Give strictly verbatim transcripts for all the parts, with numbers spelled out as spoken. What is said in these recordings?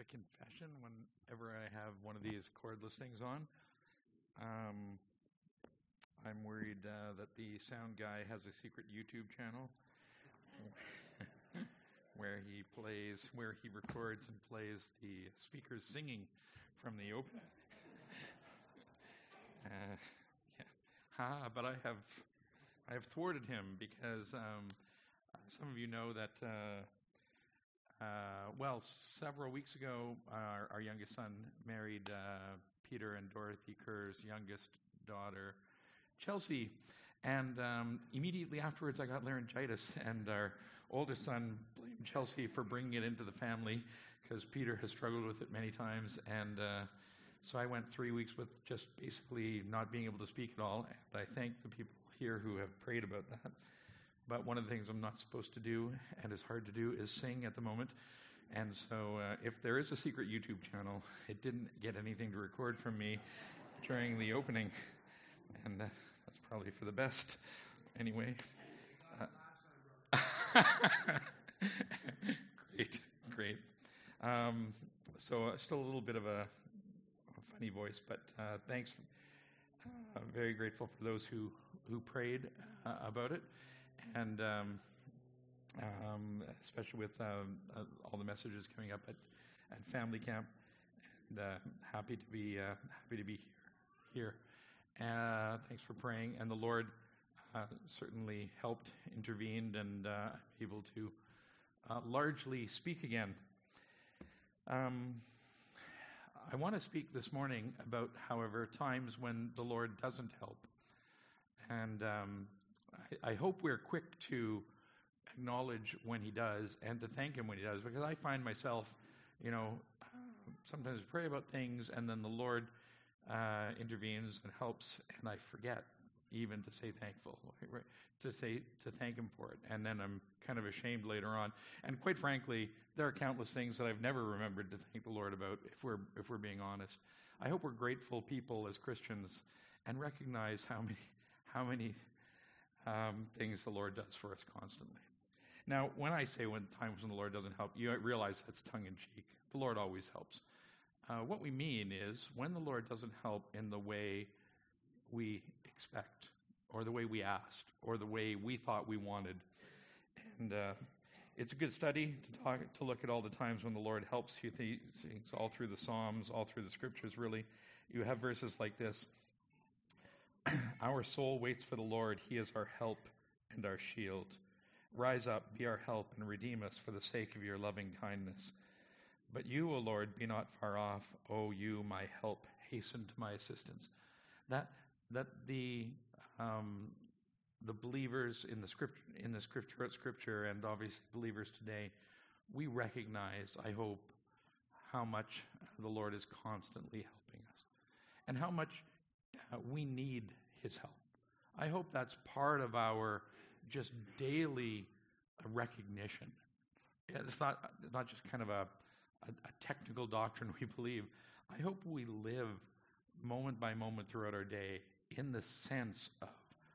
confession whenever I have one of these cordless things on. Um, I'm worried uh, that the sound guy has a secret YouTube channel where he plays, where he records and plays the speakers singing from the open. uh, yeah, ha! But I have, I have thwarted him because um, some of you know that. Uh, Uh, well, several weeks ago, our, our youngest son married uh, Peter and Dorothy Kerr's youngest daughter, Chelsea. And um, immediately afterwards, I got laryngitis, and our oldest son blamed Chelsea for bringing it into the family because Peter has struggled with it many times. And uh, so I went three weeks with just basically not being able to speak at all. And I thank the people here who have prayed about that. But one of the things I'm not supposed to do, and is hard to do, is sing at the moment. And so uh, if there is a secret YouTube channel, it didn't get anything to record from me during the opening. And uh, that's probably for the best. Anyway. Uh, great, great. Um, so uh, still a little bit of a, a funny voice, but uh, thanks. Uh, I'm very grateful for those who, who prayed uh, about it. And um, um, especially with um, uh, all the messages coming up at, at family camp, and uh, happy to be uh, happy to be here. here. Uh, thanks for praying, and the Lord uh, certainly helped, intervened, and uh, able to uh, largely speak again. Um, I want to speak this morning about, however, times when the Lord doesn't help, and. Um, I hope we're quick to acknowledge when he does and to thank him when he does, because I find myself, you know, sometimes pray about things and then the Lord uh, intervenes and helps, and I forget even to say thankful, right? to say to thank him for it, and then I'm kind of ashamed later on. And quite frankly, there are countless things that I've never remembered to thank the Lord about. If we're if we're being honest, I hope we're grateful people as Christians and recognize how many how many. Um, things the Lord does for us constantly. Now, when I say when times when the Lord doesn't help, you realize that's tongue-in-cheek. The Lord always helps. Uh, what we mean is when the Lord doesn't help in the way we expect, or the way we asked, or the way we thought we wanted. And uh, it's a good study to talk to look at all the times when the Lord helps you. It's all through the Psalms, all through the Scriptures, really. You have verses like this. Our soul waits for the Lord. He is our help and our shield. Rise up, be our help, and redeem us for the sake of your loving kindness. But you, O Lord, be not far off. O you, my help, hasten to my assistance. That that the um, the believers in the script in the scripture, scripture, and obviously believers today, we recognize, I hope, how much the Lord is constantly helping us, and how much Uh, we need his help. I hope that's part of our just daily uh, recognition. It's not, it's not just kind of a, a, a technical doctrine we believe. I hope we live moment by moment throughout our day in the sense of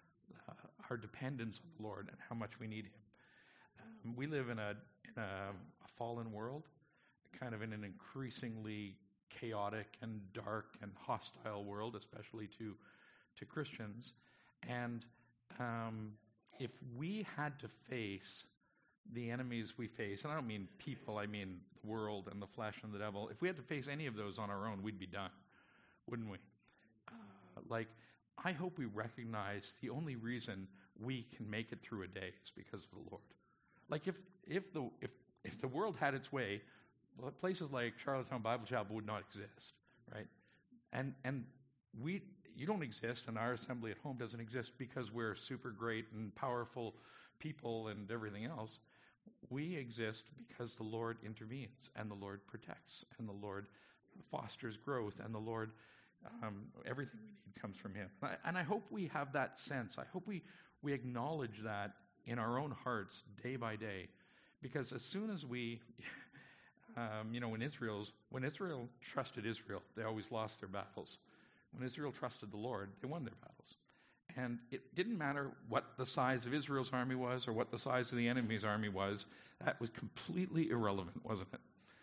uh, our dependence on the Lord and how much we need him. Um, we live in a in a, a fallen world, kind of in an increasingly chaotic and dark and hostile world, especially to to Christians. And um, if we had to face the enemies we face, and I don't mean people, I mean the world and the flesh and the devil, if we had to face any of those on our own, we'd be done, wouldn't we? Uh, like, I hope we recognize the only reason we can make it through a day is because of the Lord. Like, if if the if if the world had its way, well, places like Charlottetown Bible Chapel would not exist, right? And and we you don't exist, and our assembly at home doesn't exist because we're super great and powerful people and everything else. We exist because the Lord intervenes, and the Lord protects, and the Lord fosters growth, and the Lord, um, everything we need comes from him. And I, and I hope we have that sense. I hope we, we acknowledge that in our own hearts day by day, because as soon as we... Um, you know, when Israel's when Israel trusted Israel, they always lost their battles. When Israel trusted the Lord, they won their battles. And it didn't matter what the size of Israel's army was or what the size of the enemy's army was. That was completely irrelevant, wasn't it?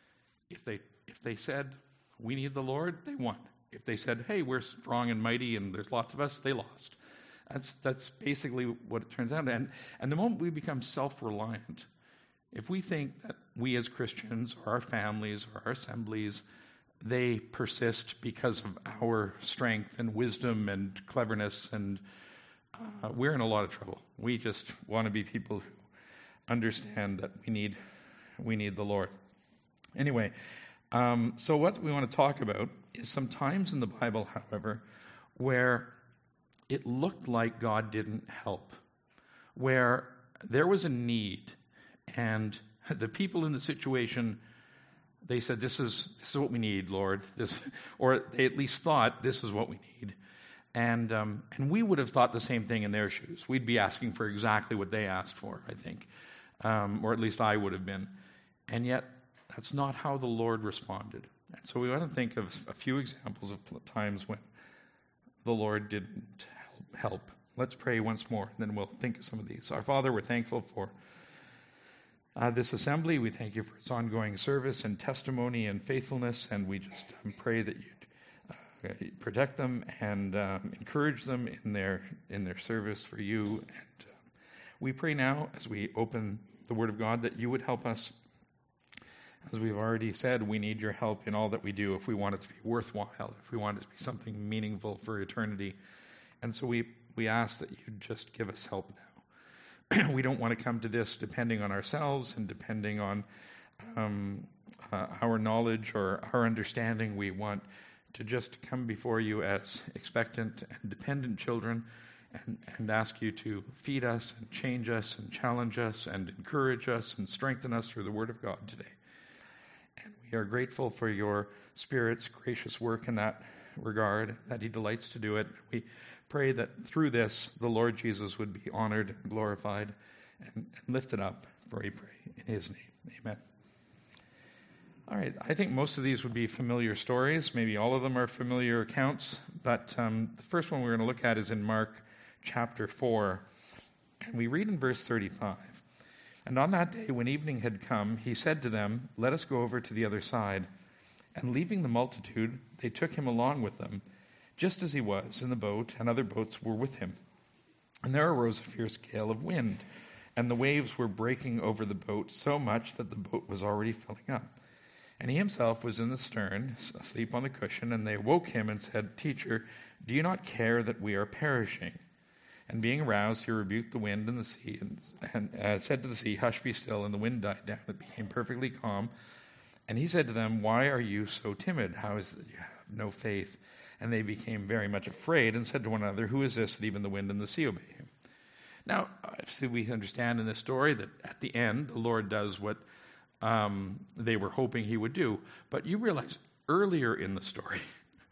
if they if they said, we need the Lord, they won. If they said, hey, we're strong and mighty and there's lots of us, they lost. That's that's basically what it turns out. And, and the moment we become self-reliant, if we think that we as Christians or our families or our assemblies, they persist because of our strength and wisdom and cleverness, and uh, we're in a lot of trouble. We just want to be people who understand that we need we need the Lord. Anyway, um, so what we want to talk about is some times in the Bible, however, where it looked like God didn't help, where there was a need, and the people in the situation, they said, this is this is what we need, Lord. This, or they at least thought, this is what we need. And um, and we would have thought the same thing in their shoes. We'd be asking for exactly what they asked for, I think. Um, or at least I would have been. And yet, that's not how the Lord responded. And so we want to think of a few examples of times when the Lord didn't help. Let's pray once more, and then we'll think of some of these. Our Father, we're thankful for uh, this assembly. We thank you for its ongoing service and testimony and faithfulness, and we just um, pray that you'd uh, protect them and um, encourage them in their in their service for you. And uh, we pray now, as we open the Word of God, that you would help us. As we've already said, we need your help in all that we do if we want it to be worthwhile, if we want it to be something meaningful for eternity. And so we, we ask that you just give us help now. We don't want to come to this depending on ourselves and depending on um, uh, our knowledge or our understanding. We want to just come before you as expectant and dependent children and, and ask you to feed us and change us and challenge us and encourage us and strengthen us through the Word of God today. We are grateful for your Spirit's gracious work in that regard, that he delights to do it. We pray that through this, the Lord Jesus would be honored and glorified and, and lifted up, for we pray in his name. Amen. All right, I think most of these would be familiar stories. Maybe all of them are familiar accounts, but um, the first one we're going to look at is in Mark chapter four, and we read in verse thirty-five. And on that day, when evening had come, he said to them, let us go over to the other side. And leaving the multitude, they took him along with them, just as he was in the boat, and other boats were with him. And there arose a fierce gale of wind, and the waves were breaking over the boat so much that the boat was already filling up. And he himself was in the stern, asleep on the cushion, and they woke him and said, Teacher, do you not care that we are perishing? And being aroused, he rebuked the wind and the sea, and, and uh, said to the sea, Hush, be still. And the wind died down. It became perfectly calm. And he said to them, Why are you so timid? How is it that you have no faith? And they became very much afraid and said to one another, Who is this that even the wind and the sea obey him? Now, obviously, we understand in this story that at the end, the Lord does what um, they were hoping he would do. But you realize earlier in the story,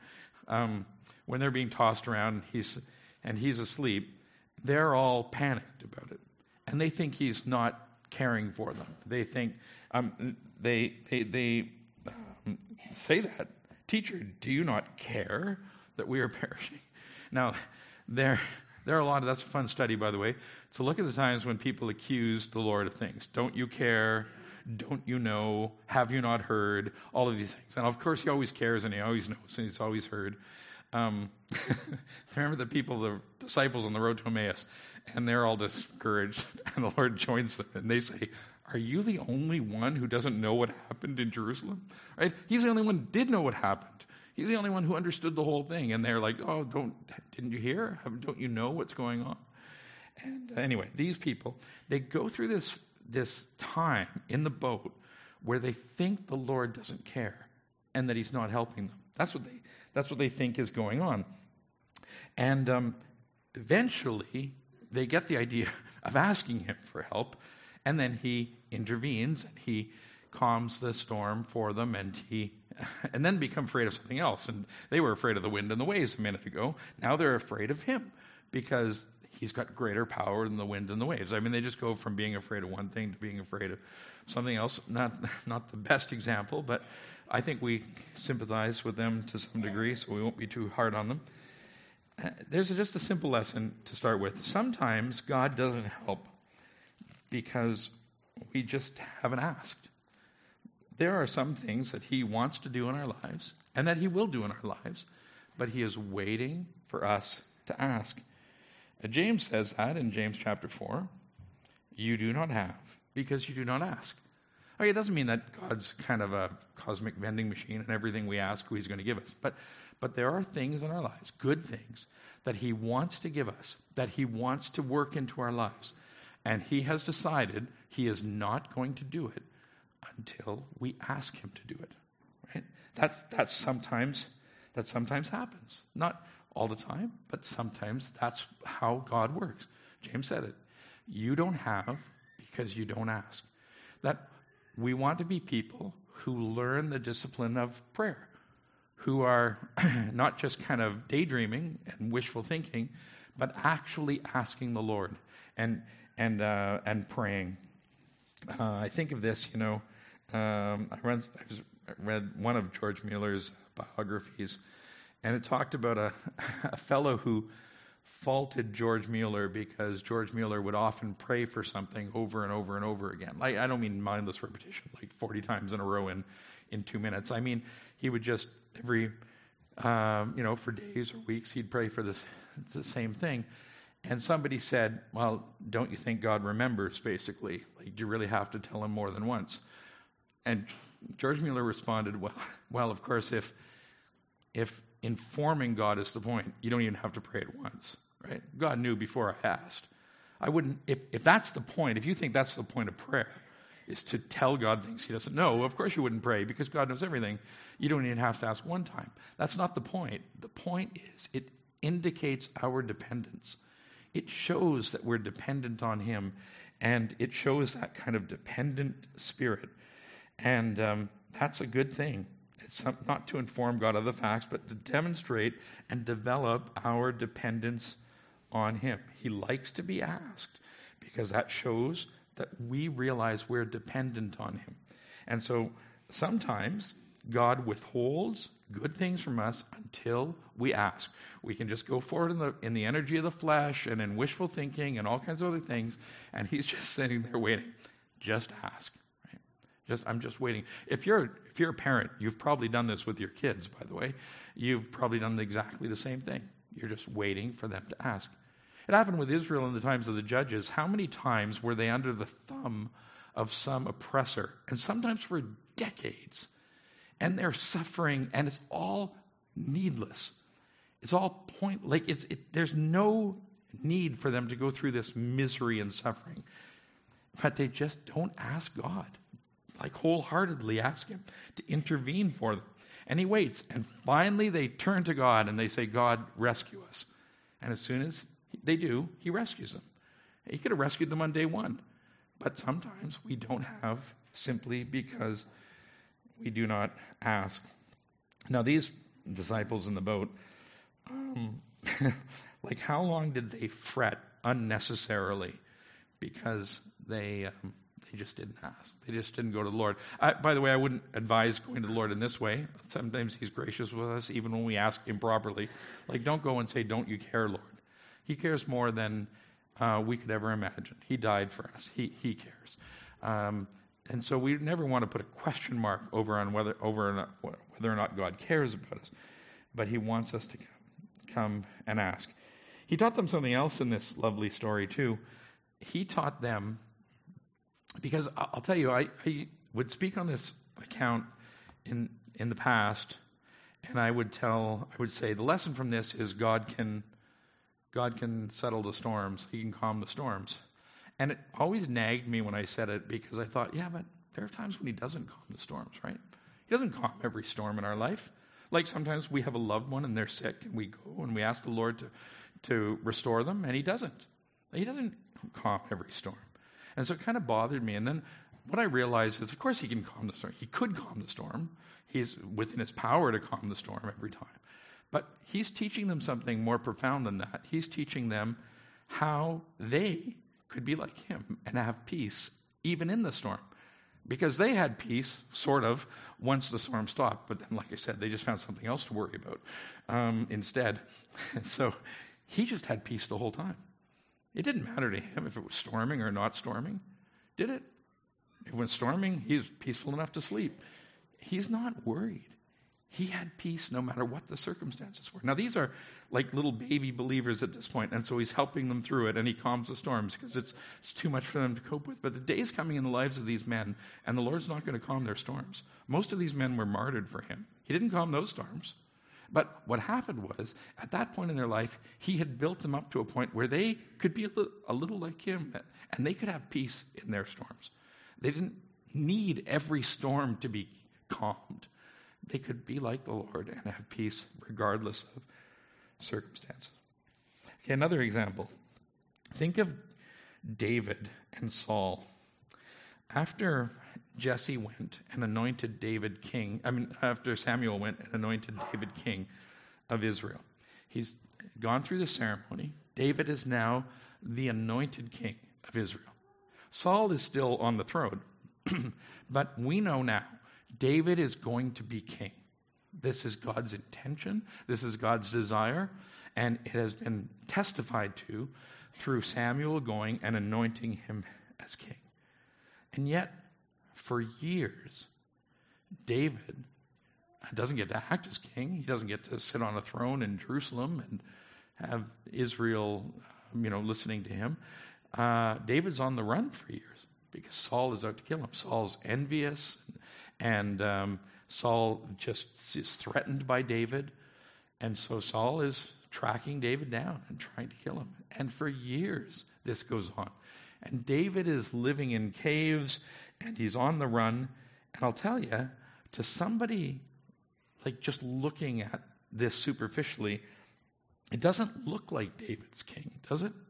um, when they're being tossed around he's, and he's asleep, they're all panicked about it, and they think he's not caring for them. They think um, they they they um, say that, Teacher, do you not care that we are perishing? Now, there there are a lot of that's a fun study, by the way. So look at the times when people accuse the Lord of things. Don't you care? Don't you know? Have you not heard? All of these things, and of course he always cares, and he always knows, and he's always heard. Um, remember the people, the disciples on the road to Emmaus, and they're all discouraged, and the Lord joins them, and they say, are you the only one who doesn't know what happened in Jerusalem? Right? He's the only one who did know what happened. He's the only one who understood the whole thing, and they're like, oh, don't, didn't you hear? Don't you know what's going on? And uh, anyway, these people, they go through this, this time in the boat where they think the Lord doesn't care and that he's not helping them. That's what they That's what they think is going on. And um, eventually, they get the idea of asking him for help, and then he intervenes, and he calms the storm for them, and he, and then become afraid of something else. And they were afraid of the wind and the waves a minute ago. Now they're afraid of him, because he's got greater power than the wind and the waves. I mean, they just go from being afraid of one thing to being afraid of something else. Not, not the best example, but I think we sympathize with them to some degree, so we won't be too hard on them. Uh, there's just a simple lesson to start with. Sometimes God doesn't help because we just haven't asked. there are some things that he wants to do in our lives and that he will do in our lives, but he is waiting for us to ask. Uh, James says that in James chapter four. You do not have because you do not ask. Okay, it doesn't mean that God's kind of a cosmic vending machine and everything we ask who he's going to give us. But, but there are things in our lives, good things, that he wants to give us, that he wants to work into our lives. And he has decided he is not going to do it until we ask him to do it. Right? That's that's sometimes that sometimes happens. Not all the time, but sometimes that's how God works. James said it. You don't have because you don't ask. That we want to be people who learn the discipline of prayer, who are not just kind of daydreaming and wishful thinking, but actually asking the Lord and and uh, and praying. Uh, I think of this, you know, um, I, read, I, was, I read one of George Mueller's biographies, and it talked about a, a fellow who faulted George Mueller because George Mueller would often pray for something over and over and over again. Like, I don't mean mindless repetition, like forty times in a row in, in two minutes. I mean, he would just, every, um, you know, for days or weeks, he'd pray for this it's the same thing. And somebody said, well, don't you think God remembers, basically? Like, do you really have to tell him more than once? And George Mueller responded, well, well, of course, if if informing God is the point, you don't even have to pray it once, right? God knew before I asked. I wouldn't, if, if that's the point, if you think that's the point of prayer, is to tell God things he doesn't know, of course you wouldn't pray because God knows everything. You don't even have to ask one time. That's not the point. The point is it indicates our dependence. It shows that we're dependent on him, and it shows that kind of dependent spirit. And um, that's a good thing. It's not to inform God of the facts, but to demonstrate and develop our dependence on him. He likes to be asked because that shows that we realize we're dependent on him. And so sometimes God withholds good things from us until we ask. We can just go forward in the in the energy of the flesh and in wishful thinking and all kinds of other things, and he's just sitting there waiting. Just ask. Right? Just I'm just waiting. If you're if you're a parent, you've probably done this with your kids, by the way. You've probably done exactly the same thing. You're just waiting for them to ask. It happened with Israel in the times of the judges. How many times were they under the thumb of some oppressor? And sometimes for decades. And they're suffering, and it's all needless. It's all point, like it's. It, there's no need for them to go through this misery and suffering. But they just don't ask God, like wholeheartedly ask him to intervene for them. And he waits, and finally they turn to God, and they say, God, rescue us. And as soon as they do, he rescues them. He could have rescued them on day one. But sometimes we don't have simply because we do not ask. Now, these disciples in the boat, um, like how long did they fret unnecessarily because they um, they just didn't ask. They just didn't go to the Lord. I, by the way, I wouldn't advise going to the Lord in this way. Sometimes he's gracious with us, even when we ask improperly. Like, don't go and say, don't you care, Lord? He cares more than uh, we could ever imagine. He died for us. He, he cares. Um, And so we never want to put a question mark over on whether over or not, whether or not God cares about us. But he wants us to come, come and ask. He taught them something else in this lovely story too. He taught them, because I'll tell you, I, I would speak on this account in in the past, and I would tell, I would say, the lesson from this is God can God can settle the storms. He can calm the storms. And it always nagged me when I said it because I thought, yeah, but there are times when he doesn't calm the storms, right? He doesn't calm every storm in our life. Like sometimes we have a loved one and they're sick and we go and we ask the Lord to, to restore them, and he doesn't. He doesn't calm every storm. And so it kind of bothered me. And then what I realized is, of course he can calm the storm. He could calm the storm. He's within his power to calm the storm every time. But he's teaching them something more profound than that. He's teaching them how they could be like him and have peace even in the storm. Because they had peace, sort of, once the storm stopped. But then, like I said, they just found something else to worry about um, instead. And so he just had peace the whole time. It didn't matter to him if it was storming or not storming, did it? It went storming. He's peaceful enough to sleep. He's not worried. He had peace no matter what the circumstances were. Now, these are like little baby believers at this point, and so he's helping them through it, and he calms the storms because it's, it's too much for them to cope with. But the day's coming in the lives of these men, and the Lord's not going to calm their storms. Most of these men were martyred for him. He didn't calm those storms. But what happened was, at that point in their life, he had built them up to a point where they could be a little, a little like him, and they could have peace in their storms. They didn't need every storm to be calmed. They could be like the Lord and have peace regardless of circumstances. Okay, another example. Think of David and Saul. After Jesse went and anointed David king, I mean, after Samuel went and anointed David king of Israel, he's gone through the ceremony. David is now the anointed king of Israel. Saul is still on the throne, but we know now David is going to be king. This is God's intention. This is God's desire. And it has been testified to through Samuel going and anointing him as king. And yet, for years, David doesn't get to act as king. He doesn't get to sit on a throne in Jerusalem and have Israel, you know, listening to him. Uh, David's on the run for years because Saul is out to kill him. Saul's envious. And um, Saul just is threatened by David. And so Saul is tracking David down and trying to kill him. And for years, this goes on. And David is living in caves, and he's on the run. And I'll tell you, to somebody like just looking at this superficially, it doesn't look like David's king, does it?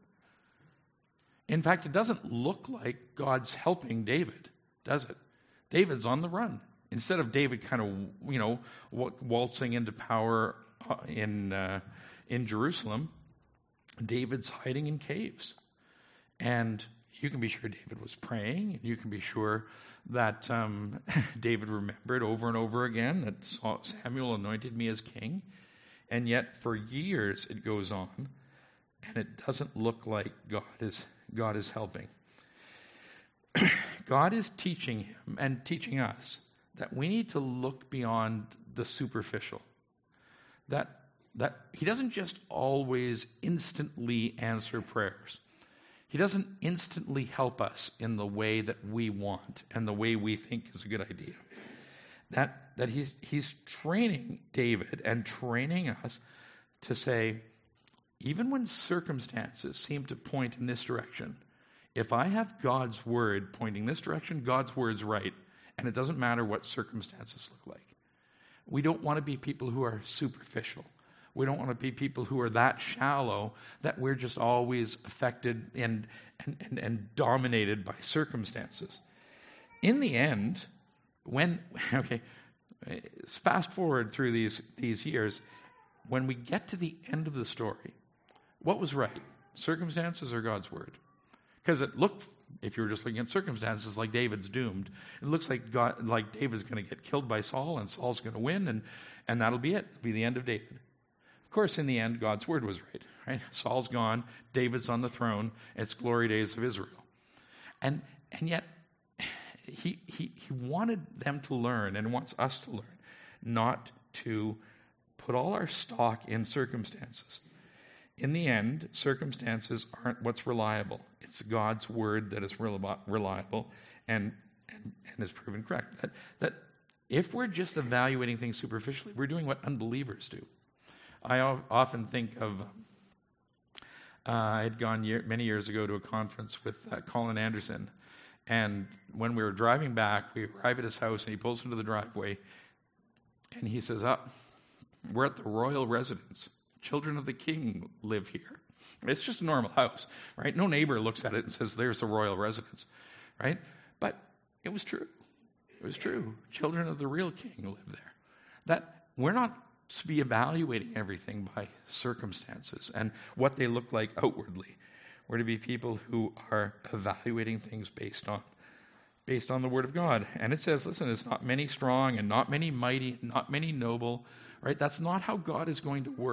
In fact, it doesn't look like God's helping David, does it? David's on the run. Instead of David kind of, you know, waltzing into power in uh, in Jerusalem, David's hiding in caves. And you can be sure David was praying, and you can be sure that um, David remembered over and over again that Samuel anointed me as king. And yet for years it goes on, and it doesn't look like God is God is helping. God is teaching him and teaching us that we need to look beyond the superficial. That that he doesn't just always instantly answer prayers. He doesn't instantly help us in the way that we want and the way we think is a good idea. That that he's he's training David and training us to say, even when circumstances seem to point in this direction, if I have God's word pointing this direction, God's word's right, and it doesn't matter what circumstances look like. We don't want to be people who are superficial. We don't want to be people who are that shallow that we're just always affected and, and, and, and dominated by circumstances. In the end, when, okay, fast forward through these, these years, when we get to the end of the story, what was right? Circumstances or God's word? Because it looked, if you were just looking at circumstances, like David's doomed. It looks like God, like David's going to get killed by Saul, and Saul's going to win, and, and that'll be it. It'll be the end of David. Of course, in the end, God's word was right, right? Saul's gone, David's on the throne, it's glory days of Israel. And and yet, he, he, he wanted them to learn, and wants us to learn, not to put all our stock in circumstances. In the end, circumstances aren't what's reliable. It's God's word that is reliable and, and, and is proven correct. That, that if we're just evaluating things superficially, we're doing what unbelievers do. I often think of, uh, I had gone year, many years ago to a conference with uh, Colin Anderson, and when we were driving back, we arrive at his house, and he pulls into the driveway, and he says, oh, we're at the royal residence. Children of the king live here. It's just a normal house, right? No neighbor looks at it and says, there's the royal residence, right? But it was true. It was true. Children of the real king live there. That we're not to be evaluating everything by circumstances and what they look like outwardly. We're to be people who are evaluating things based on based on the word of God. And it says, listen, it's not many strong and not many mighty, not many noble, right? That's not how God is going to work.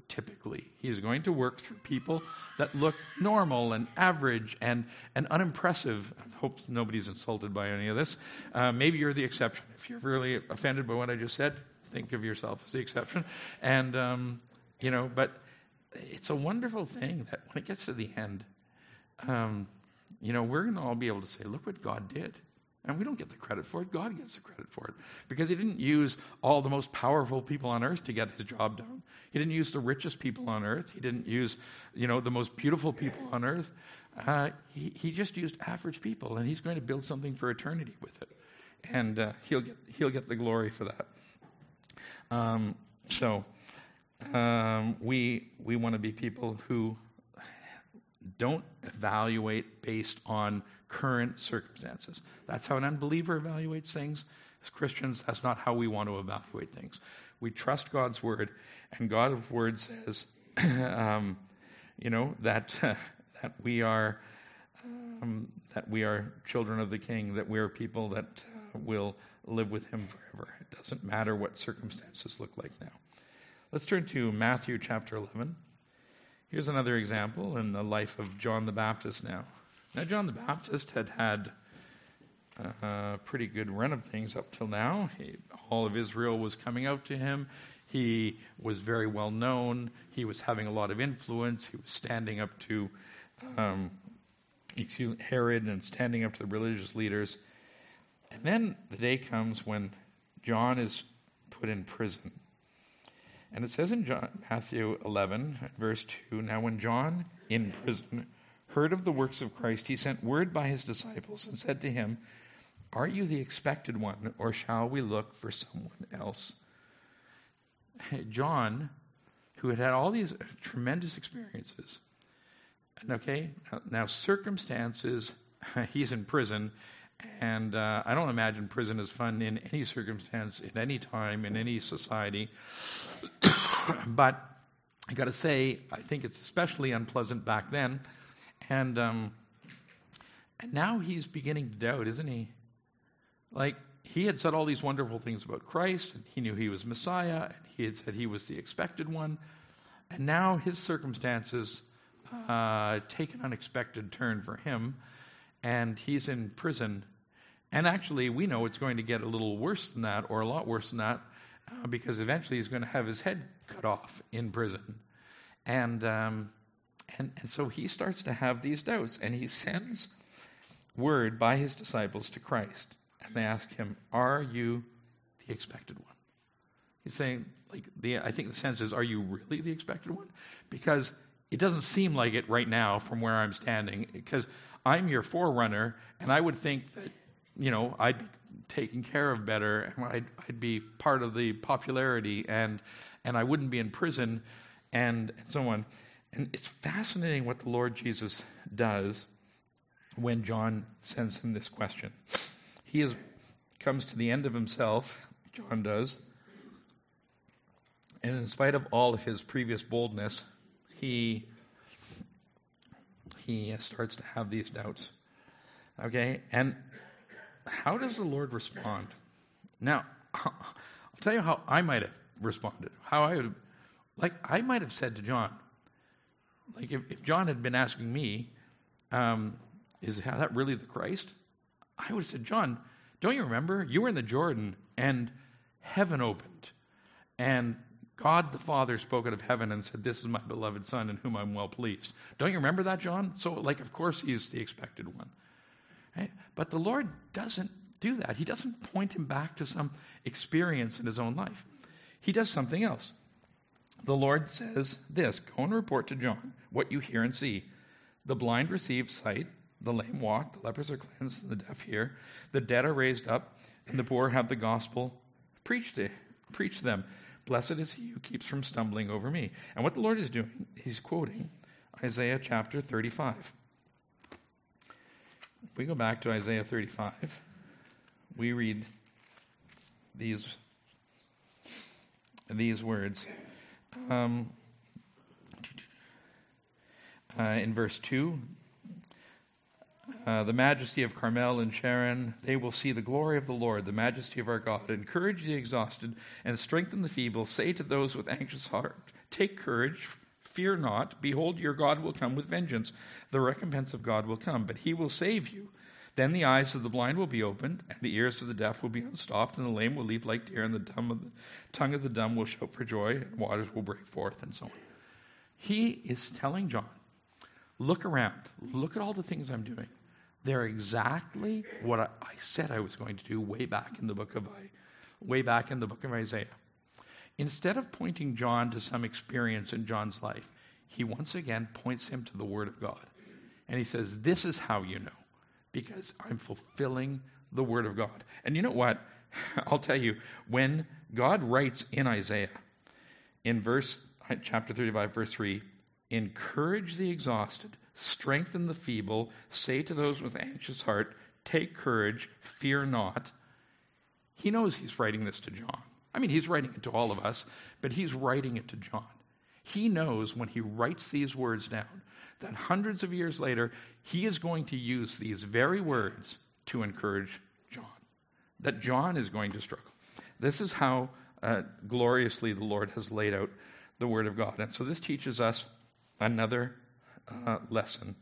typically. He is going to work through people that look normal and average and, and unimpressive. I hope nobody's insulted by any of this. Uh, maybe you're the exception. If you're really offended by what I just said, think of yourself as the exception. And, um, you know, but it's a wonderful thing that when it gets to the end, um, you know, we're going to all be able to say, look what God did. And we don't get the credit for it. God gets the credit for it. Because he didn't use all the most powerful people on earth to get his job done. He didn't use the richest people on earth. He didn't use, you know, the most beautiful people on earth. Uh, he, he just used average people, and he's going to build something for eternity with it. And uh, he'll get he'll get the glory for that. Um, so um, we we want to be people who don't evaluate based on current circumstances. That's how an unbeliever evaluates things. As Christians, that's not how we want to evaluate things. We trust God's word, and God's word says, um, you know, that uh, that we are um, that we are children of the King, that we are people that uh, will live with him forever. It doesn't matter what circumstances look like now. Let's turn to Matthew chapter eleven. Here's another example in the life of John the Baptist now. Now, John the Baptist had had a pretty good run of things up till now. He, all of Israel was coming out to him. He was very well known. He was having a lot of influence. He was standing up to um, Herod and standing up to the religious leaders. And then the day comes when John is put in prison. And it says in John, Matthew eleven, verse two, now when John, in prison, heard of the works of Christ, he sent word by his disciples and said to him, are you the expected one, or shall we look for someone else? John, who had had all these tremendous experiences, and okay, now, now circumstances, he's in prison, and uh, I don't imagine prison is fun in any circumstance, in any time, in any society. But I got to say, I think it's especially unpleasant back then. And um, and now he's beginning to doubt, isn't he? Like, he had said all these wonderful things about Christ, and he knew he was Messiah, and he had said he was the expected one. And now his circumstances uh, take an unexpected turn for him, and he's in prison. And actually, we know it's going to get a little worse than that, or a lot worse than that, uh, because eventually he's going to have his head cut off in prison. And, um, and and so he starts to have these doubts, and he sends word by his disciples to Christ, and they ask him, are you the expected one? He's saying, like, the I think the sense is, are you really the expected one? Because it doesn't seem like it right now from where I'm standing, because I'm your forerunner, and I would think that, you know, I'd be taken care of better, and I'd, I'd be part of the popularity, and and I wouldn't be in prison, and, and so on. And it's fascinating what the Lord Jesus does when John sends him this question. He is, comes to the end of himself, John does, and in spite of all of his previous boldness, he he starts to have these doubts. Okay, and how does the Lord respond? Now, I'll tell you how I might have responded. How I would, like, I might have said to John, like, if, if John had been asking me, um, is that really the Christ? I would have said, John, don't you remember? You were in the Jordan, and heaven opened, and God the Father spoke out of heaven and said, this is my beloved Son in whom I'm well pleased. Don't you remember that, John? So, like, of course he's the expected one. Right? But the Lord doesn't do that. He doesn't point him back to some experience in his own life. He does something else. The Lord says this, go and report to John what you hear and see. The blind receive sight, the lame walk, the lepers are cleansed, and the deaf hear, the dead are raised up, and the poor have the gospel preached to, preached to them. Blessed is he who keeps from stumbling over me. And what the Lord is doing, he's quoting Isaiah chapter thirty-five. If we go back to Isaiah thirty-five, we read these, these words. Um, uh, in verse two, uh, the majesty of Carmel and Sharon, they will see the glory of the Lord, the majesty of our God. Encourage the exhausted and strengthen the feeble. Say to those with anxious heart, take courage, fear not. Behold, your God will come with vengeance. The recompense of God will come, but he will save you. Then the eyes of the blind will be opened, and the ears of the deaf will be unstopped, and the lame will leap like deer, and the, dumb of the tongue of the dumb will shout for joy, and waters will break forth, and so on. He is telling John, look around. Look at all the things I'm doing. They're exactly what I, I said I was going to do way back in the book of way back in the book of Isaiah. Instead of pointing John to some experience in John's life, he once again points him to the Word of God. And he says, this is how you know, because I'm fulfilling the Word of God. And you know what? I'll tell you, when God writes in Isaiah, in verse chapter thirty-five, verse three, encourage the exhausted, strengthen the feeble, say to those with anxious heart, take courage, fear not. He knows he's writing this to John. I mean, he's writing it to all of us, but he's writing it to John. He knows when he writes these words down that hundreds of years later, he is going to use these very words to encourage John, that John is going to struggle. This is how uh, gloriously the Lord has laid out the Word of God. And so this teaches us another uh, lesson.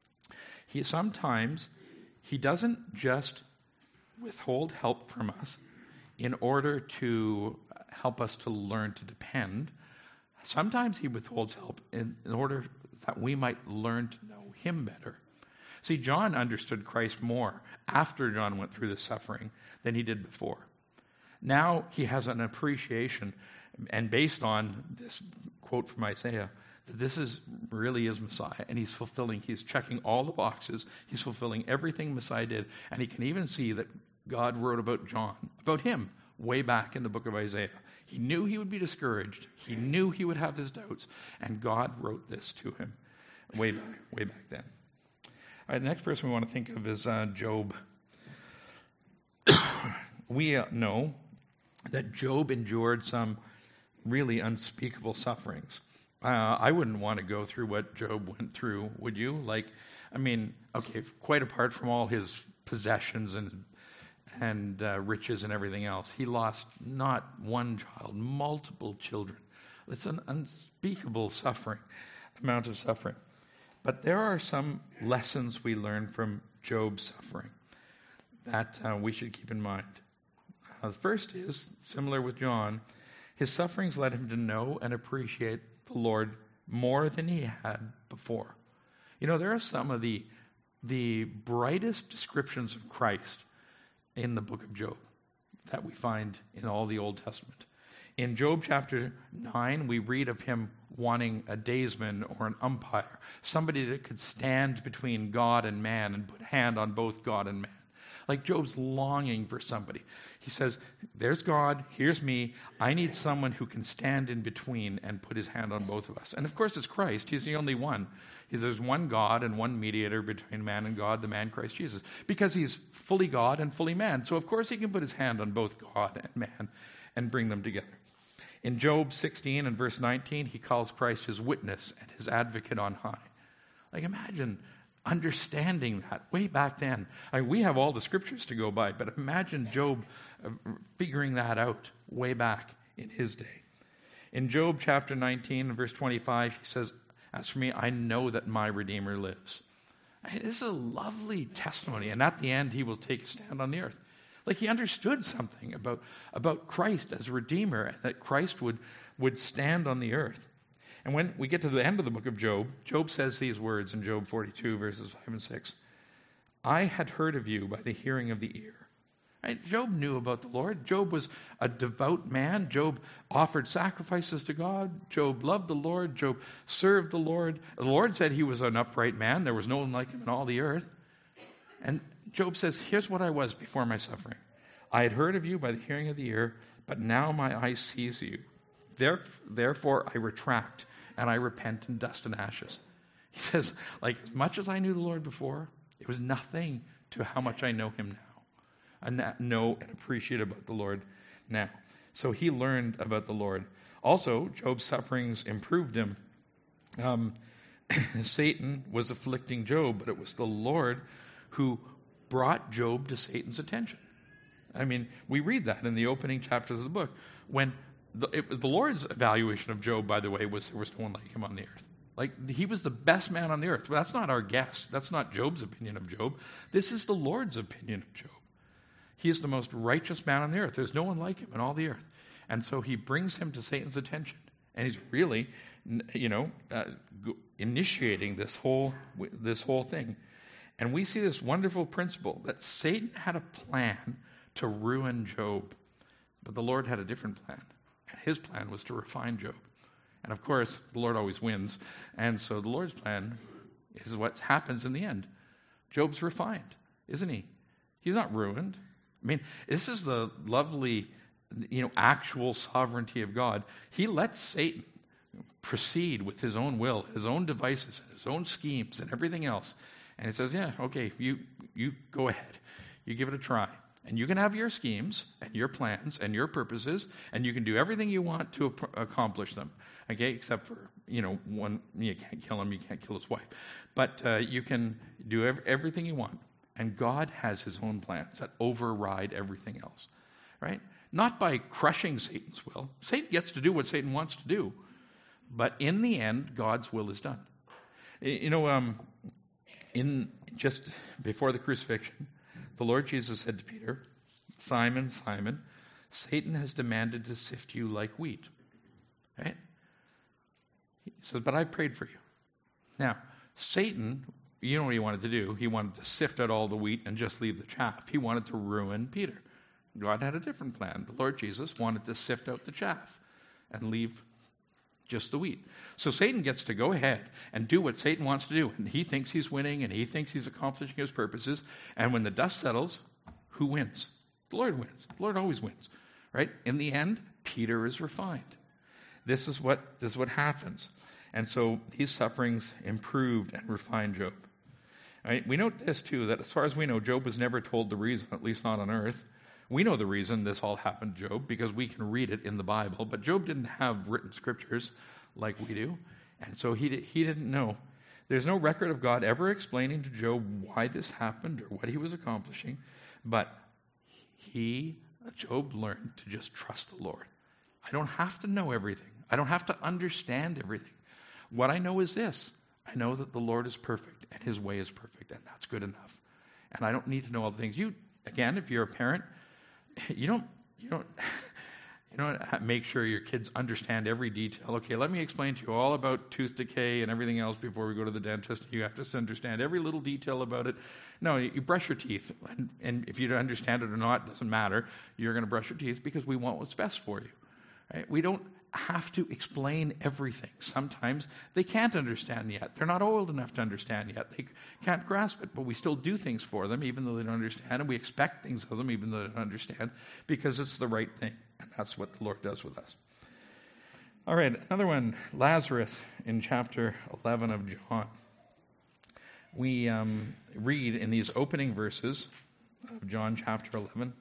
He sometimes, he doesn't just withhold help from us in order to help us to learn to depend. Sometimes he withholds help in, in order that we might learn to know him better. See, John understood Christ more after John went through the suffering than he did before. Now he has an appreciation, and based on this quote from Isaiah, that this is really is Messiah, and he's fulfilling, he's checking all the boxes, he's fulfilling everything Messiah did, and he can even see that God wrote about John, about him, way back in the book of Isaiah. He knew he would be discouraged. He knew he would have his doubts, and God wrote this to him way back, way back then. All right, the next person we want to think of is uh, Job. We uh, know that Job endured some really unspeakable sufferings. Uh, I wouldn't want to go through what Job went through, would you? Like, I mean, okay, quite apart from all his possessions and and uh, riches and everything else, he lost not one child, multiple children. It's an unspeakable suffering, amount of suffering. But there are some lessons we learn from Job's suffering that uh, we should keep in mind. Uh, the first is, similar with John, his sufferings led him to know and appreciate the Lord more than he had before. You know, there are some of the, the brightest descriptions of Christ in the book of Job that we find in all the Old Testament. In Job chapter nine, we read of him wanting a daysman or an umpire, somebody that could stand between God and man and put hand on both God and man. Like Job's longing for somebody. He says, there's God, here's me, I need someone who can stand in between and put his hand on both of us. And of course it's Christ, he's the only one. He says there's one God and one mediator between man and God, the man Christ Jesus. Because he's fully God and fully man. So of course he can put his hand on both God and man and bring them together. In Job sixteen and verse nineteen, he calls Christ his witness and his advocate on high. Like imagine understanding that way back then. I mean, we have all the scriptures to go by, but imagine Job uh, figuring that out way back in his day. In Job chapter nineteen and verse twenty-five, he says, as for me, I know that my Redeemer lives. This is a lovely testimony, and at the end, he will take a stand on the earth. Like he understood something about, about Christ as a Redeemer, and that Christ would, would stand on the earth. And when we get to the end of the book of Job, Job says these words in Job forty-two, verses five and six. I had heard of you by the hearing of the ear. Right? Job knew about the Lord. Job was a devout man. Job offered sacrifices to God. Job loved the Lord. Job served the Lord. The Lord said he was an upright man. There was no one like him in all the earth. And Job says, here's what I was before my suffering. I had heard of you by the hearing of the ear, but now my eye sees you. Therefore I retract, and I repent in dust and ashes. He says, like, as much as I knew the Lord before, it was nothing to how much I know him now. I know and appreciate about the Lord now. So he learned about the Lord. Also, Job's sufferings improved him. Um, Satan was afflicting Job, but it was the Lord who brought Job to Satan's attention. I mean, we read that in the opening chapters of the book. When the, it, the Lord's evaluation of Job, by the way, was there was no one like him on the earth. Like, he was the best man on the earth. But that's not our guess. That's not Job's opinion of Job. This is the Lord's opinion of Job. He is the most righteous man on the earth. There's no one like him in all the earth. And so he brings him to Satan's attention. And he's really, you know, uh, initiating this whole this whole thing. And we see this wonderful principle that Satan had a plan to ruin Job. But the Lord had a different plan. And his plan was to refine Job. And of course, the Lord always wins. And so the Lord's plan is what happens in the end. Job's refined, isn't he? He's not ruined. I mean, this is the lovely, you know, actual sovereignty of God. He lets Satan proceed with his own will, his own devices, his own schemes, and everything else. And he says, yeah, okay, you you go ahead. You give it a try. And you can have your schemes and your plans and your purposes, and you can do everything you want to ap- accomplish them. Okay, except for, you know, one, you can't kill him, you can't kill his wife. But uh, you can do ev- everything you want. And God has his own plans that override everything else, right? Not by crushing Satan's will. Satan gets to do what Satan wants to do. But in the end, God's will is done. You know, um, in just before the crucifixion, the Lord Jesus said to Peter, Simon, Simon, Satan has demanded to sift you like wheat. Right? He says, but I prayed for you. Now, Satan, you know what he wanted to do? He wanted to sift out all the wheat and just leave the chaff. He wanted to ruin Peter. God had a different plan. The Lord Jesus wanted to sift out the chaff and leave just the wheat. So Satan gets to go ahead and do what Satan wants to do. And he thinks he's winning, and he thinks he's accomplishing his purposes. And when the dust settles, who wins? The Lord wins. The Lord always wins. Right? In the end, Peter is refined. This is what, this is what happens. And so these sufferings improved and refined Job. Right? We note this too, that as far as we know, Job was never told the reason, at least not on earth. We know the reason this all happened to Job because we can read it in the Bible, but Job didn't have written scriptures like we do, and so he, did, he didn't know. There's no record of God ever explaining to Job why this happened or what he was accomplishing, but he, Job, learned to just trust the Lord. I don't have to know everything. I don't have to understand everything. What I know is this. I know that the Lord is perfect, and his way is perfect, and that's good enough. And I don't need to know all the things. You, again, if you're a parent, You don't, you don't, you don't make sure your kids understand every detail. Okay, let me explain to you all about tooth decay and everything else before we go to the dentist. You have to understand every little detail about it. No, you brush your teeth, and, and if you don't understand it or not, it doesn't matter. You're going to brush your teeth because we want what's best for you. Right? We don't have to explain everything. Sometimes they can't understand yet. They're not old enough to understand yet. They can't grasp it, but we still do things for them even though they don't understand, and we expect things of them even though they don't understand because it's the right thing, and that's what the Lord does with us. All right, another one, Lazarus in chapter eleven of John. We um, read in these opening verses of John chapter eleven,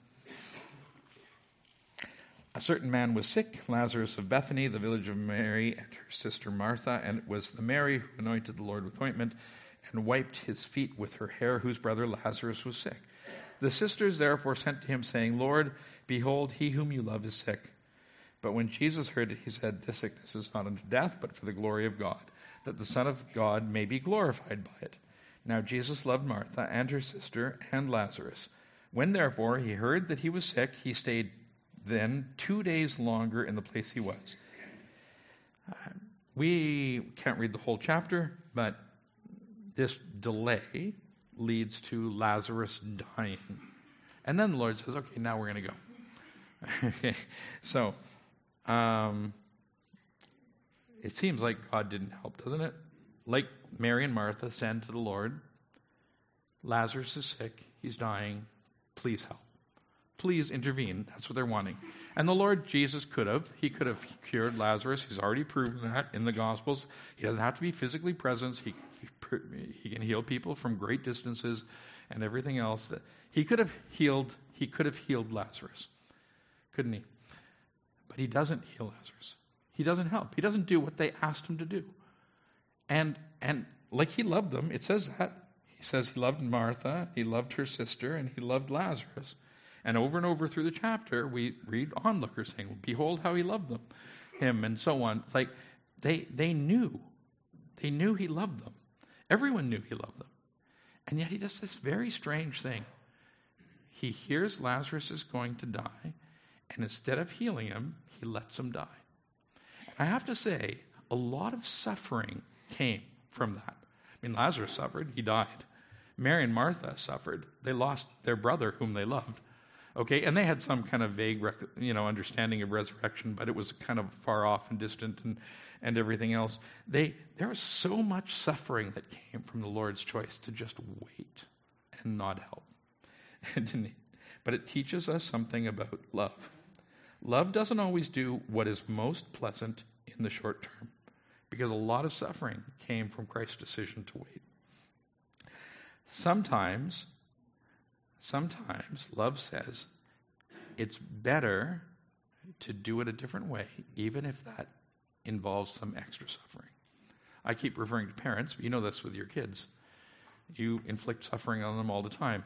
a certain man was sick, Lazarus of Bethany, the village of Mary and her sister Martha, and it was the Mary who anointed the Lord with ointment and wiped his feet with her hair, whose brother Lazarus was sick. The sisters therefore sent to him, saying, Lord, behold, he whom you love is sick. But when Jesus heard it, he said, This sickness is not unto death, but for the glory of God, that the Son of God may be glorified by it. Now Jesus loved Martha and her sister and Lazarus. When therefore he heard that he was sick, he stayed then two days longer in the place he was. Uh, we can't read the whole chapter, but this delay leads to Lazarus dying. And then the Lord says, okay, now we're going to go. Okay, so um, it seems like God didn't help, doesn't it? Like Mary and Martha send to the Lord, Lazarus is sick, he's dying, please help. Please intervene. That's what they're wanting. And the Lord Jesus could have. He could have cured Lazarus. He's already proven that in the Gospels. He doesn't have to be physically present. He, he can heal people from great distances and everything else. He could have healed, he could have healed Lazarus, couldn't he? But he doesn't heal Lazarus. He doesn't help. He doesn't do what they asked him to do. And and like he loved them, it says that. He says he loved Martha, he loved her sister, and he loved Lazarus. And over and over through the chapter, we read onlookers saying, behold how he loved them, him, and so on. It's like they they knew. They knew he loved them. Everyone knew he loved them. And yet he does this very strange thing. He hears Lazarus is going to die, and instead of healing him, he lets him die. I have to say, a lot of suffering came from that. I mean, Lazarus suffered, he died. Mary and Martha suffered. They lost their brother whom they loved. Okay, and they had some kind of vague, rec- you know, understanding of resurrection, but it was kind of far off and distant and, and everything else. They there was so much suffering that came from the Lord's choice to just wait and not help. But it teaches us something about love. Love doesn't always do what is most pleasant in the short term, because a lot of suffering came from Christ's decision to wait. Sometimes, sometimes love says it's better to do it a different way, even if that involves some extra suffering. I keep referring to parents, but you know this with your kids. You inflict suffering on them all the time.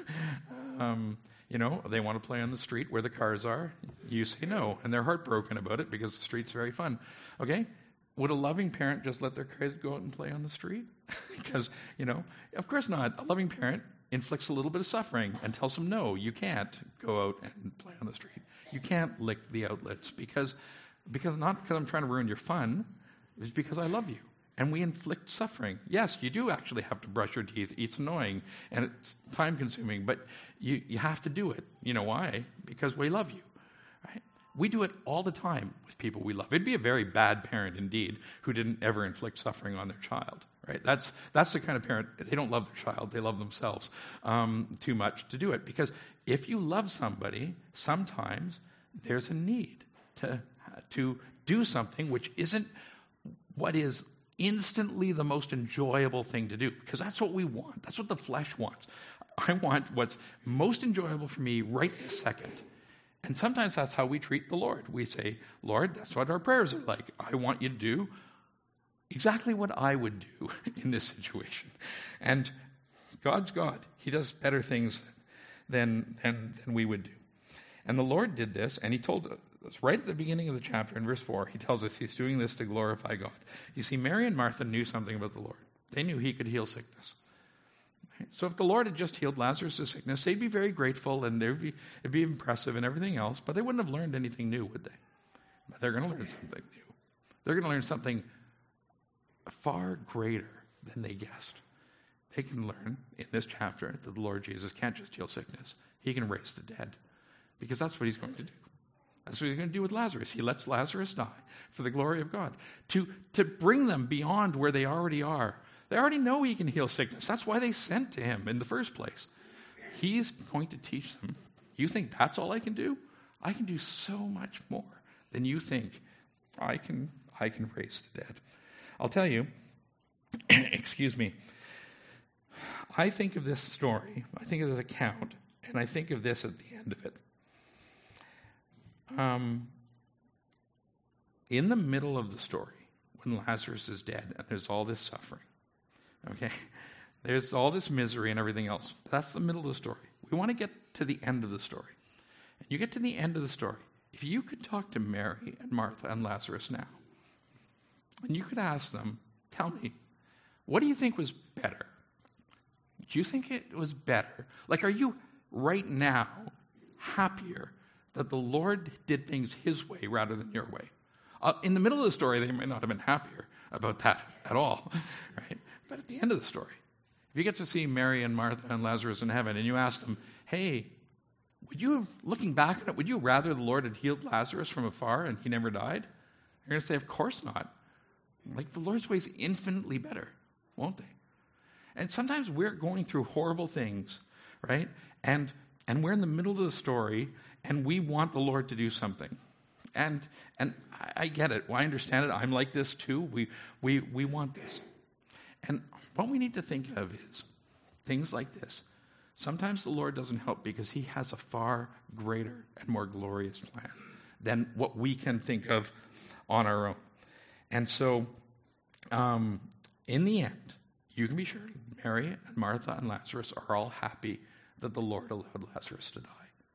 um, you know, they want to play on the street where the cars are. You say no, and they're heartbroken about it because the street's very fun. Okay? Would a loving parent just let their kids go out and play on the street? Because, you know, of course not. A loving parent inflicts a little bit of suffering and tells them, no, you can't go out and play on the street. You can't lick the outlets because, because not because I'm trying to ruin your fun, it's because I love you. And we inflict suffering. Yes, you do actually have to brush your teeth. It's annoying and it's time-consuming, but you, you have to do it. You know why? Because we love you. Right? We do it all the time with people we love. It'd be a very bad parent indeed who didn't ever inflict suffering on their child. Right? That's that's the kind of parent, they don't love their child, they love themselves um, too much to do it. Because if you love somebody, sometimes there's a need to to do something which isn't what is instantly the most enjoyable thing to do, because that's what we want. That's what the flesh wants. I want what's most enjoyable for me right this second. And sometimes that's how we treat the Lord. We say, Lord, that's what our prayers are like. I want you to do exactly what I would do in this situation. And God's God. He does better things than, than, than we would do. And the Lord did this, and he told us right at the beginning of the chapter in verse four, he tells us he's doing this to glorify God. You see, Mary and Martha knew something about the Lord. They knew he could heal sickness. So if the Lord had just healed Lazarus' sickness, they'd be very grateful and they'd be, it'd be impressive and everything else, but they wouldn't have learned anything new, would they? But they're going to learn something new. They're going to learn something far greater than they guessed. They can learn in this chapter that the Lord Jesus can't just heal sickness. He can raise the dead, because that's what he's going to do. That's what he's going to do with Lazarus. He lets Lazarus die for the glory of God, to, to bring them beyond where they already are. They already know he can heal sickness. That's why they sent to him in the first place. He's going to teach them. You think that's all I can do? I can do so much more than you think. I can, I can raise the dead. I'll tell you, excuse me, I think of this story, I think of this account, and I think of this at the end of it. Um, in the middle of the story, when Lazarus is dead and there's all this suffering, okay, there's all this misery and everything else. That's the middle of the story. We want to get to the end of the story. And you get to the end of the story. If you could talk to Mary and Martha and Lazarus now, and you could ask them, tell me, what do you think was better? Do you think it was better? Like, are you right now happier that the Lord did things his way rather than your way? Uh, in the middle of the story, they may not have been happier about that at all, right? But at the end of the story, if you get to see Mary and Martha and Lazarus in heaven, and you ask them, hey, would you, looking back on it, would you rather the Lord had healed Lazarus from afar and he never died? You're going to say, of course not. Like, the Lord's way is infinitely better, won't they? And sometimes we're going through horrible things, right? And and we're in the middle of the story, and we want the Lord to do something. And and I, I get it. Well, I understand it. I'm like this too. We we we want this. And what we need to think of is things like this. Sometimes the Lord doesn't help because he has a far greater and more glorious plan than what we can think of on our own. And so, um, in the end, you can be sure Mary and Martha and Lazarus are all happy that the Lord allowed Lazarus to die.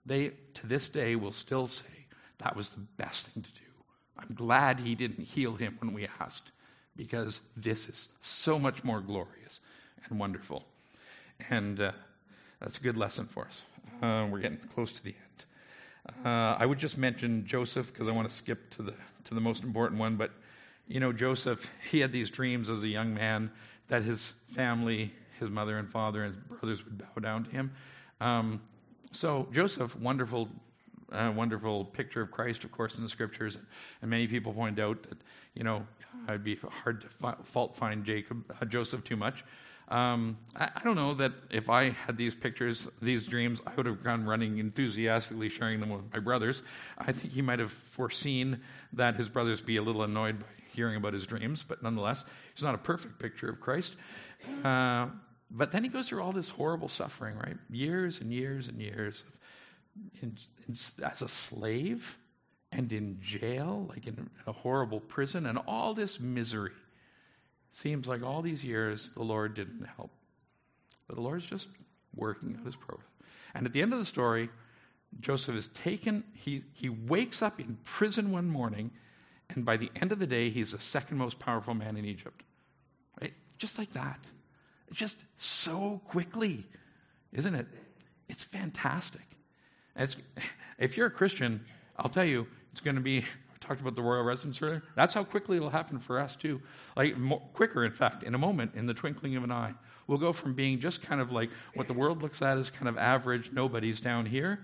they, to this day, will still say that was the best thing to do. I'm glad he didn't heal him when we asked, because this is so much more glorious and wonderful. And uh, that's a good lesson for us. Uh, we're getting close to the end. Uh, I would just mention Joseph, because I want to skip to the to the most important one. But, you know, Joseph, he had these dreams as a young man that his family, his mother and father and his brothers would bow down to him. Um, so Joseph, wonderful, uh, wonderful picture of Christ, of course, in the scriptures. And many people point out that, you know, it'd be hard to fi- fault find Jacob, uh, Joseph too much. Um, I, I don't know that if I had these pictures, these dreams, I would have gone running enthusiastically sharing them with my brothers. I think he might have foreseen that his brothers be a little annoyed by hearing about his dreams, but nonetheless, he's not a perfect picture of Christ. Uh, but then he goes through all this horrible suffering, right? Years and years and years of in, in, as a slave and in jail, like in a horrible prison, and all this misery. Seems like all these years the Lord didn't help. But the Lord's just working out his program. And at the end of the story, Joseph is taken, he, he wakes up in prison one morning, and by the end of the day, he's the second most powerful man in Egypt. Right? Just like that. Just so quickly, isn't it? It's fantastic. And it's, if you're a Christian, I'll tell you, it's going to be... talked about the royal residence earlier. That's how quickly it'll happen for us too. Like more, quicker, in fact, in a moment, in the twinkling of an eye. We'll go from being just kind of like what the world looks at as kind of average nobodies down here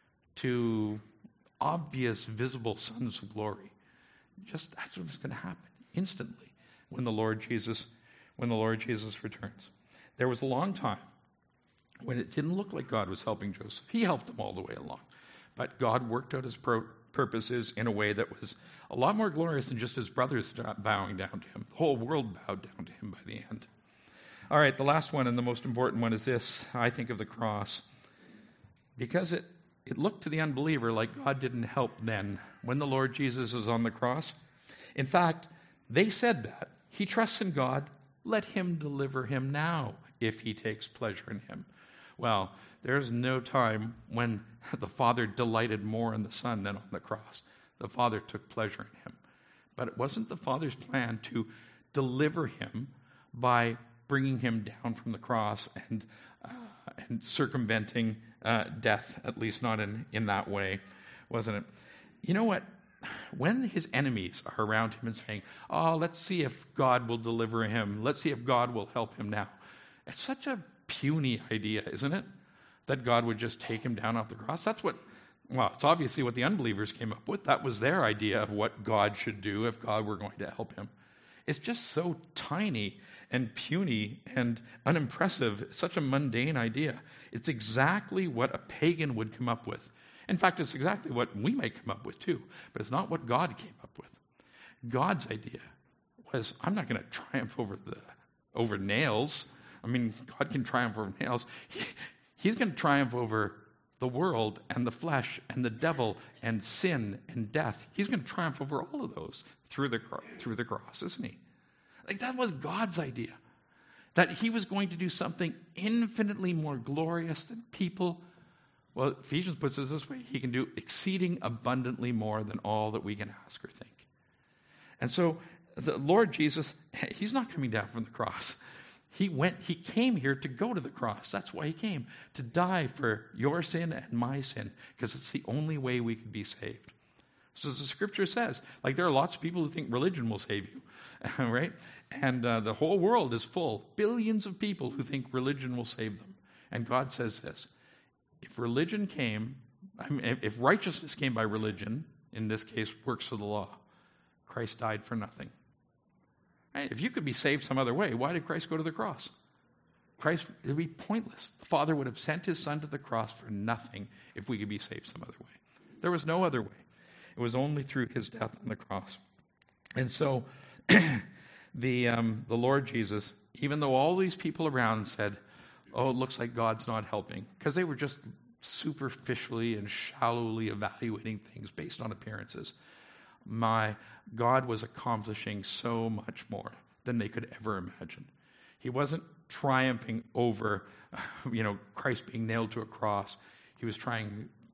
to obvious, visible sons of glory. Just that's what's going to happen instantly when the Lord Jesus, when the Lord Jesus returns. There was a long time when it didn't look like God was helping Joseph. He helped him all the way along, but God worked out his pro. purposes in a way that was a lot more glorious than just his brothers bowing down to him. The whole world bowed down to him by the end. All right, the last one and the most important one is this. I think of the cross. Because it, it looked to the unbeliever like God didn't help then when the Lord Jesus was on the cross. In fact, they said that. He trusts in God. Let him deliver him now if he takes pleasure in him. Well, there's no time when the Father delighted more in the Son than on the cross. The Father took pleasure in him. But it wasn't the Father's plan to deliver him by bringing him down from the cross and uh, and circumventing uh, death, at least not in, in that way, wasn't it? You know what? When his enemies are around him and saying, oh, let's see if God will deliver him. Let's see if God will help him now. It's such a puny idea, isn't it? That God would just take him down off the cross. That's what, well, it's obviously what the unbelievers came up with. That was their idea of what God should do if God were going to help him. It's just so tiny and puny and unimpressive. It's such a mundane idea. It's exactly what a pagan would come up with. In fact, it's exactly what we might come up with too, but it's not what God came up with. God's idea was, I'm not going to triumph over the over nails. I mean, God can triumph over nails. He, he's going to triumph over the world and the flesh and the devil and sin and death. He's going to triumph over all of those through the through the cross, isn't he? Like, that was God's idea. That he was going to do something infinitely more glorious than people. Well, Ephesians puts it this way: he can do exceeding abundantly more than all that we can ask or think. And so the Lord Jesus, he's not coming down from the cross. He went, he came here to go to the cross. That's why he came, to die for your sin and my sin, because it's the only way we could be saved. So as the scripture says, like, there are lots of people who think religion will save you, right? And uh, the whole world is full, billions of people who think religion will save them. And God says this: if religion came, I mean, if righteousness came by religion, in this case, works of the law, Christ died for nothing. Right? If you could be saved some other way, why did Christ go to the cross? Christ, it would be pointless. The Father would have sent his Son to the cross for nothing if we could be saved some other way. There was no other way. It was only through his death on the cross. And so the um, the Lord Jesus, even though all these people around said, oh, it looks like God's not helping, because they were just superficially and shallowly evaluating things based on appearances, my God was accomplishing so much more than they could ever imagine. He wasn't triumphing over, you know, Christ being nailed to a cross. He was trying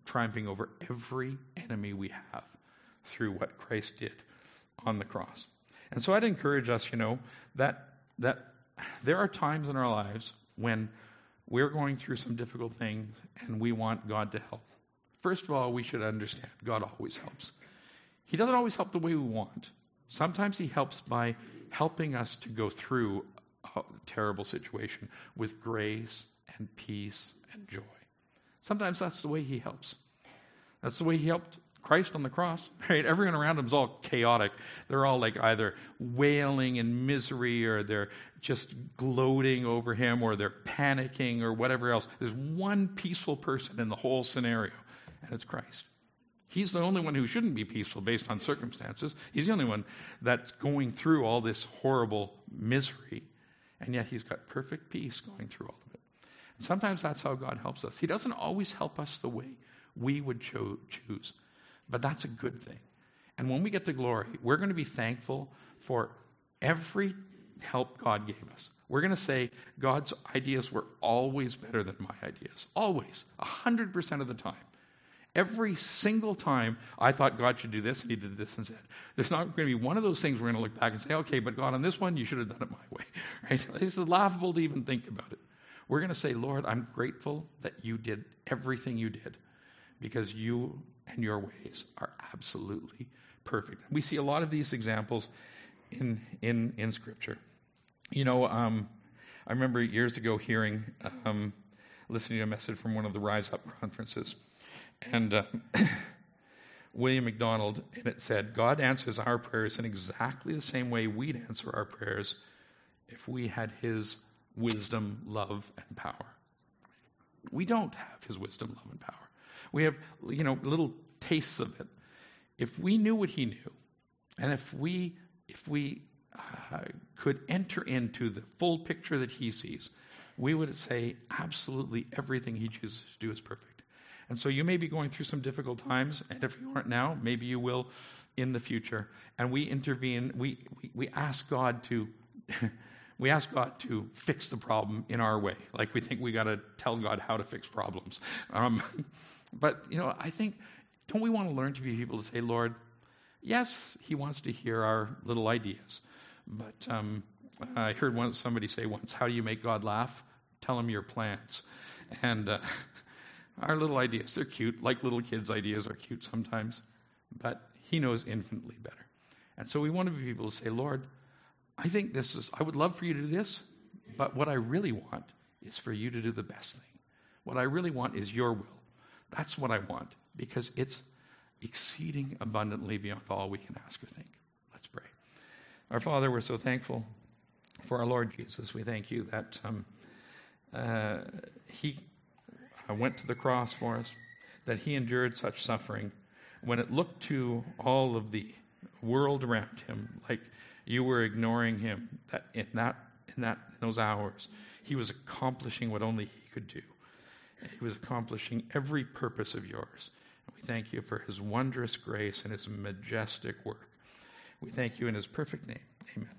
triumphing over every enemy we have through what Christ did on the cross. And so I'd encourage us, you know, that that there are times in our lives when we're going through some difficult things and we want God to help. First of all, we should understand God always helps. He doesn't always help the way we want. Sometimes he helps by helping us to go through a terrible situation with grace and peace and joy. Sometimes that's the way he helps. That's the way he helped Christ on the cross, right? Everyone around him is all chaotic. They're all like either wailing in misery, or they're just gloating over him, or they're panicking, or whatever else. There's one peaceful person in the whole scenario, and it's Christ. He's the only one who shouldn't be peaceful based on circumstances. He's the only one that's going through all this horrible misery, and yet he's got perfect peace going through all of it. And sometimes that's how God helps us. He doesn't always help us the way we would cho- choose. But that's a good thing. And when we get to glory, we're going to be thankful for every help God gave us. We're going to say God's ideas were always better than my ideas. Always. A hundred percent of the time. Every single time I thought God should do this, and he did this instead. There's not going to be one of those things we're going to look back and say, okay, but God, on this one, you should have done it my way. Right? It's laughable to even think about it. We're going to say, Lord, I'm grateful that you did everything you did, because you and your ways are absolutely perfect. We see a lot of these examples in in, in Scripture. You know, um, I remember years ago hearing, um, listening to a message from one of the Rise Up conferences, and uh, William MacDonald, and it said, God answers our prayers in exactly the same way we'd answer our prayers if we had his wisdom, love, and power. We don't have his wisdom, love, and power. We have, you know, little tastes of it. If we knew what he knew, and if we if we uh, could enter into the full picture that he sees, we would say absolutely everything he chooses to do is perfect. And so you may be going through some difficult times, and if you aren't now, maybe you will in the future. And we intervene. We we, we ask God to. We ask God to fix the problem in our way. Like we think we got to tell God how to fix problems. Um, but, you know, I think, don't we want to learn to be people to say, Lord, yes, he wants to hear our little ideas. But um, I heard one, somebody say once, how do you make God laugh? Tell him your plans. And uh, our little ideas, they're cute. Like little kids' ideas are cute sometimes. But he knows infinitely better. And so we want to be people to say, Lord, I think this is, I would love for you to do this, but what I really want is for you to do the best thing. What I really want is your will. That's what I want, because it's exceeding abundantly beyond all we can ask or think. Let's pray. Our Father, we're so thankful for our Lord Jesus. We thank you that um, uh, he uh, went to the cross for us, that he endured such suffering. When it looked to all of the world around him like you were ignoring him, that in that in that in those hours, he was accomplishing what only he could do. He was accomplishing every purpose of yours. And we thank you for his wondrous grace and his majestic work. We thank you in his perfect name. Amen.